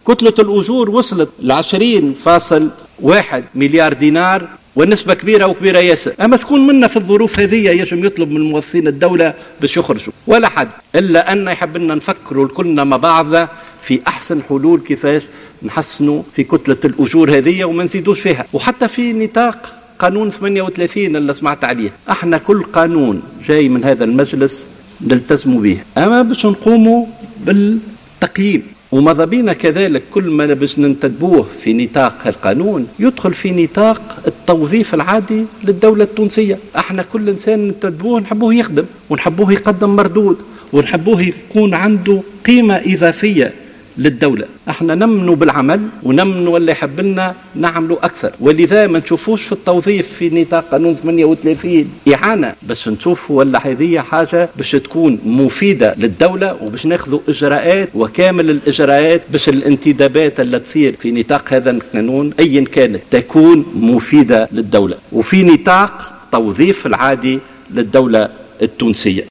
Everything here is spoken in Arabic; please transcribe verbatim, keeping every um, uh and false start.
كتلة الأجور وصلت لعشرين فاصل واحد مليار دينار، والنسبة كبيرة وكبيرة ياسر. أما شكون منا في الظروف هذه يجب يطلب من موظفين الدولة باش يخرجوا؟ ولا حد، إلا أن يحب لنا نفكروا كلنا مع بعض في أحسن حلول كيفاش نحسنوا في كتلة الأجور هذه وما نزيدوش فيها. وحتى في نطاق قانون ثمانية وثلاثين اللي سمعت عليه، احنا كل قانون جاي من هذا المجلس نلتزموا به، أما باش نقوموا بالتقييم. وماذا بينا كذلك كل ما باش ننتدبوه في نطاق القانون يدخل في نطاق التوظيف العادي للدولة التونسية. احنا كل انسان ننتدبوه نحبوه يخدم، ونحبوه يقدم مردود، ونحبوه يكون عنده قيمة إضافية للدولة. احنا نمنوا بالعمل ونمنوا اللي يحب لنا نعملوا أكثر، ولذا ما نشوفوش في التوظيف في نطاق قانون ثمانية وثلاثين إعانة، بس نشوفوا ولا هذه حاجة باش تكون مفيدة للدولة، وباش ناخذوا إجراءات وكامل الإجراءات باش الانتدابات اللي تصير في نطاق هذا القانون أيا كانت تكون مفيدة للدولة، وفي نطاق توظيف العادي للدولة التونسية.